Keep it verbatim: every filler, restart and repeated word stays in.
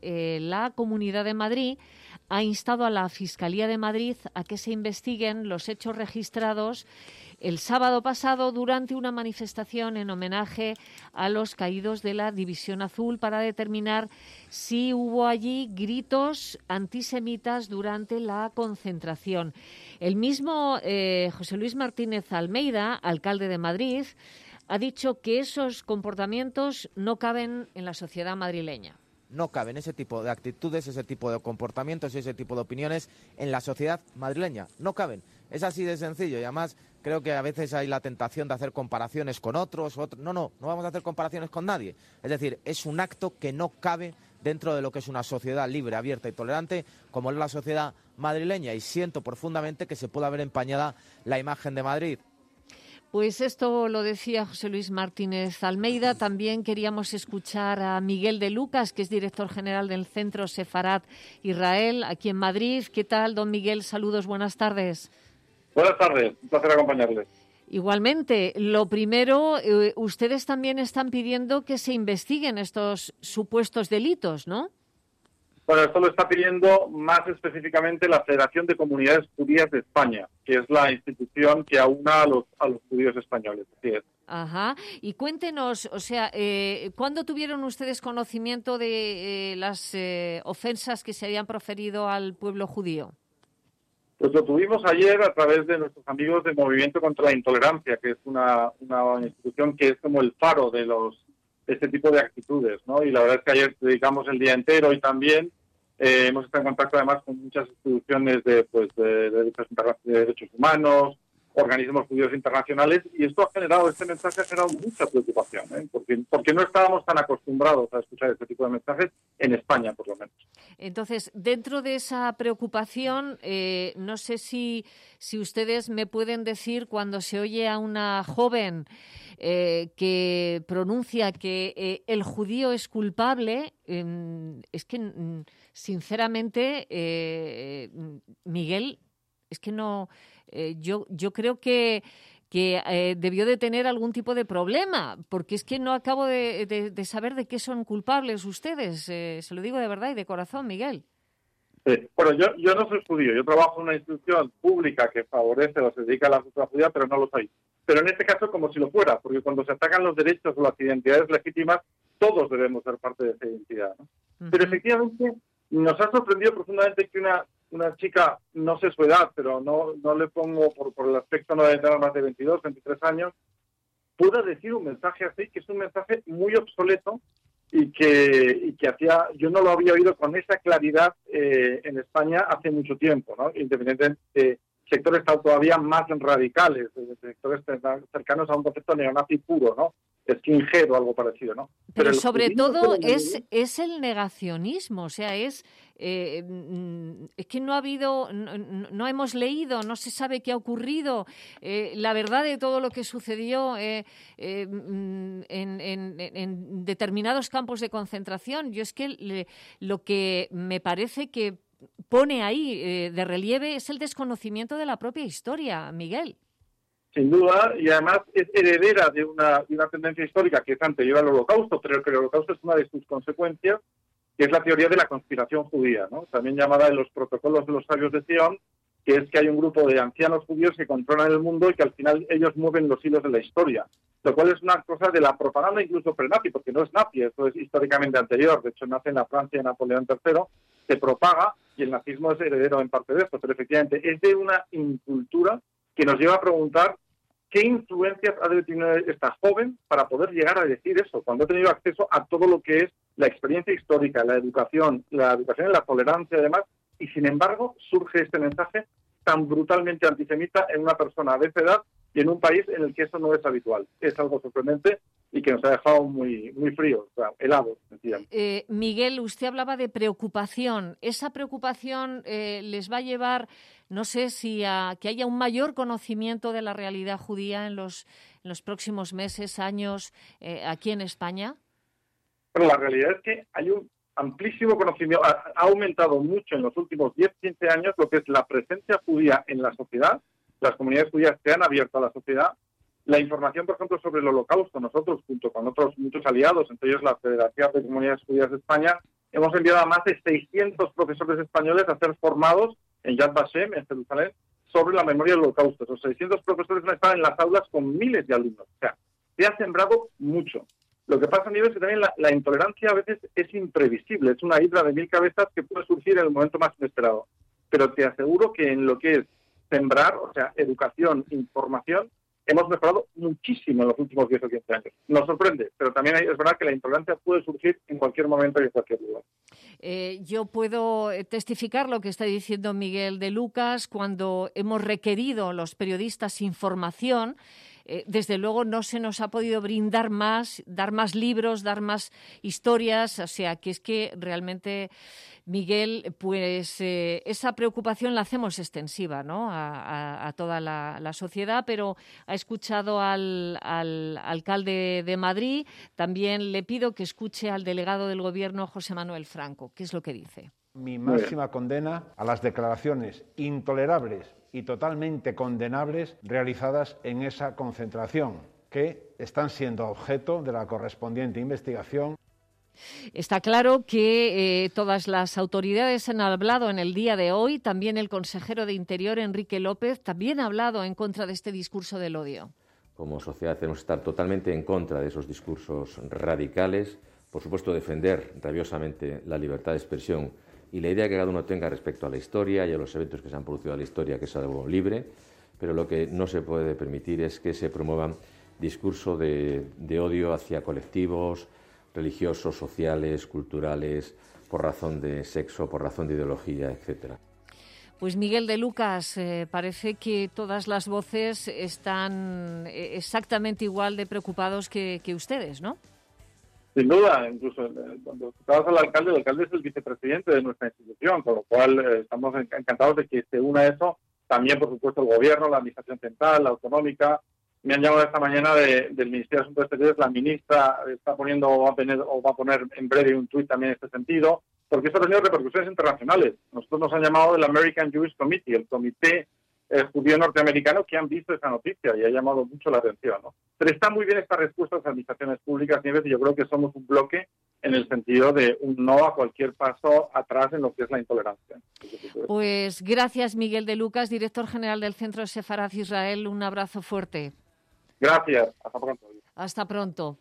Eh, la Comunidad de Madrid ha instado a la Fiscalía de Madrid a que se investiguen los hechos registrados el sábado pasado durante una manifestación en homenaje a los caídos de la División Azul para determinar si hubo allí gritos antisemitas durante la concentración. El mismo eh, José Luis Martínez Almeida, alcalde de Madrid, ha dicho que esos comportamientos no caben en la sociedad madrileña. No caben ese tipo de actitudes, ese tipo de comportamientos y ese tipo de opiniones en la sociedad madrileña. No caben. Es así de sencillo y además creo que a veces hay la tentación de hacer comparaciones con otros. otros. No, no, no vamos a hacer comparaciones con nadie. Es decir, es un acto que no cabe dentro de lo que es una sociedad libre, abierta y tolerante como es la sociedad madrileña y siento profundamente que se pueda ver empañada la imagen de Madrid. Pues esto lo decía José Luis Martínez Almeida. También queríamos escuchar a Miguel de Lucas, que es director general del Centro Sefarat Israel, aquí en Madrid. ¿Qué tal, don Miguel? Saludos, buenas tardes. Buenas tardes, un placer acompañarles. Igualmente, lo primero, eh, ustedes también están pidiendo que se investiguen estos supuestos delitos, ¿no? Bueno, esto lo está pidiendo más específicamente la Federación de Comunidades Judías de España, que es la institución que aúna a los, a los judíos españoles. Así es. Ajá. Y cuéntenos, o sea, eh, ¿cuándo tuvieron ustedes conocimiento de eh, las eh, ofensas que se habían proferido al pueblo judío? Pues lo tuvimos ayer a través de nuestros amigos del Movimiento contra la Intolerancia, que es una, una institución que es como el faro de los de este tipo de actitudes, ¿no? Y la verdad es que ayer dedicamos el día entero y también eh, hemos estado en contacto además con muchas instituciones de, pues, de, de, derechos, de derechos humanos, organismos judíos internacionales, y esto ha generado, este mensaje ha generado mucha preocupación, ¿eh? porque, porque no estábamos tan acostumbrados a escuchar este tipo de mensajes en España, por lo menos. Entonces, dentro de esa preocupación, eh, no sé si, si ustedes me pueden decir cuando se oye a una joven eh, que pronuncia que eh, el judío es culpable, eh, es que, sinceramente, eh, Miguel, es que no... Eh, yo, yo creo que, que eh, debió de tener algún tipo de problema, porque es que no acabo de, de, de saber de qué son culpables ustedes. Eh, se lo digo de verdad y de corazón, Miguel. Sí. Bueno, yo, yo no soy judío, yo trabajo en una institución pública que favorece o se dedica a la cultura judía, pero no lo soy. Pero en este caso como si lo fuera, porque cuando se atacan los derechos o las identidades legítimas, todos debemos ser parte de esa identidad, ¿no? Uh-huh. Pero efectivamente nos ha sorprendido profundamente que una una chica, no sé su edad, pero no no le pongo por, por el aspecto, no debe tener más de veintidós, veintitrés años, pueda decir un mensaje así, que es un mensaje muy obsoleto y que y que hacía, yo no lo había oído con esa claridad eh, en España hace mucho tiempo, ¿no? Independientemente de sectores todavía más radicales, de sectores cercanos a un concepto neonazi puro, ¿no? Skinhead o algo parecido, ¿no? Pero, Pero sobre todo es, es el negacionismo, o sea, es eh, es que no ha habido, no, no hemos leído, no se sabe qué ha ocurrido, eh, la verdad de todo lo que sucedió eh, eh, en, en, en determinados campos de concentración. Yo es que le, lo que me parece que pone ahí eh, de relieve es el desconocimiento de la propia historia, Miguel. Sin duda, y además es heredera de una, de una tendencia histórica que es anterior al Holocausto, pero que el Holocausto es una de sus consecuencias, que es la teoría de la conspiración judía, ¿no? También llamada en los protocolos de los sabios de Sion, que es que hay un grupo de ancianos judíos que controlan el mundo y que al final ellos mueven los hilos de la historia, lo cual es una cosa de la propaganda incluso pre-nazi, porque no es nazi, esto es históricamente anterior, de hecho nace en la Francia de Napoleón tercero, se propaga y el nazismo es heredero en parte de esto, pero efectivamente es de una incultura que nos lleva a preguntar qué influencias ha de tener esta joven para poder llegar a decir eso, cuando ha tenido acceso a todo lo que es la experiencia histórica, la educación, la educación en la tolerancia además, y sin embargo surge este mensaje tan brutalmente antisemita en una persona de esa edad y en un país en el que eso no es habitual. Es algo sorprendente y que nos ha dejado muy muy fríos, o sea, helados. Eh, Miguel, usted hablaba de preocupación. ¿Esa preocupación eh, les va a llevar, no sé, si a que haya un mayor conocimiento de la realidad judía en los, en los próximos meses, años, eh, aquí en España? Pero la realidad es que hay un amplísimo conocimiento, ha, ha aumentado mucho en los últimos diez, quince años lo que es la presencia judía en la sociedad. Las comunidades judías se han abierto a la sociedad. La información, por ejemplo, sobre el Holocausto, nosotros, junto con otros muchos aliados, entre ellos la Federación de Comunidades Judías de España, hemos enviado a más de seiscientos profesores españoles a ser formados en Yad Vashem, en Jerusalén, sobre la memoria del Holocausto. Esos seiscientos profesores han estado en las aulas con miles de alumnos. O sea, se ha sembrado mucho. Lo que pasa, a nivel es que también la, la intolerancia a veces es imprevisible. Es una hidra de mil cabezas que puede surgir en el momento más inesperado. Pero te aseguro que en lo que es sembrar, o sea, educación, información, hemos mejorado muchísimo en los últimos diez o quince años. Nos sorprende, pero también hay, es verdad que la intolerancia puede surgir en cualquier momento y en cualquier lugar. Eh, yo puedo testificar lo que está diciendo Miguel de Lucas. Cuando hemos requerido los periodistas información, eh, desde luego no se nos ha podido brindar más, dar más libros, dar más historias. O sea, que es que realmente, Miguel, pues eh, esa preocupación la hacemos extensiva, ¿no?, a, a, a toda la, la sociedad, pero ha escuchado al, al alcalde de Madrid. También le pido que escuche al delegado del Gobierno, José Manuel Franco. ¿Qué es lo que dice? Mi máxima condena a las declaraciones intolerables y totalmente condenables realizadas en esa concentración, que están siendo objeto de la correspondiente investigación. Está claro que eh, todas las autoridades han hablado en el día de hoy. También el consejero de Interior, Enrique López, también ha hablado en contra de este discurso del odio. Como sociedad tenemos que estar totalmente en contra de esos discursos radicales. Por supuesto, defender rabiosamente la libertad de expresión y la idea que cada uno tenga respecto a la historia y a los eventos que se han producido en la historia, que es algo libre, pero lo que no se puede permitir es que se promuevan discursos de, de odio hacia colectivos religiosos, sociales, culturales, por razón de sexo, por razón de ideología, etcétera. Pues Miguel de Lucas, eh, parece que todas las voces están eh, exactamente igual de preocupados que, que ustedes, ¿no? Sin duda, incluso eh, cuando escuchabas al alcalde, el alcalde es el vicepresidente de nuestra institución, con lo cual eh, estamos encantados de que se una eso. También, por supuesto, el gobierno, la administración central, la autonómica. Me han llamado esta mañana de, del Ministerio de Asuntos Exteriores, la ministra está poniendo o va a poner, o va a poner en breve un tuit también en este sentido, porque esto ha tenido repercusiones internacionales. Nosotros nos han llamado del American Jewish Committee, el comité eh, judío norteamericano, que han visto esa noticia y ha llamado mucho la atención, ¿no? Pero está muy bien esta respuesta de las administraciones públicas, Nieves, y yo creo que somos un bloque en el sentido de un no a cualquier paso atrás en lo que es la intolerancia. Pues gracias, Miguel de Lucas, director general del Centro Sefarad Israel. Un abrazo fuerte. Gracias. Hasta pronto. Hasta pronto.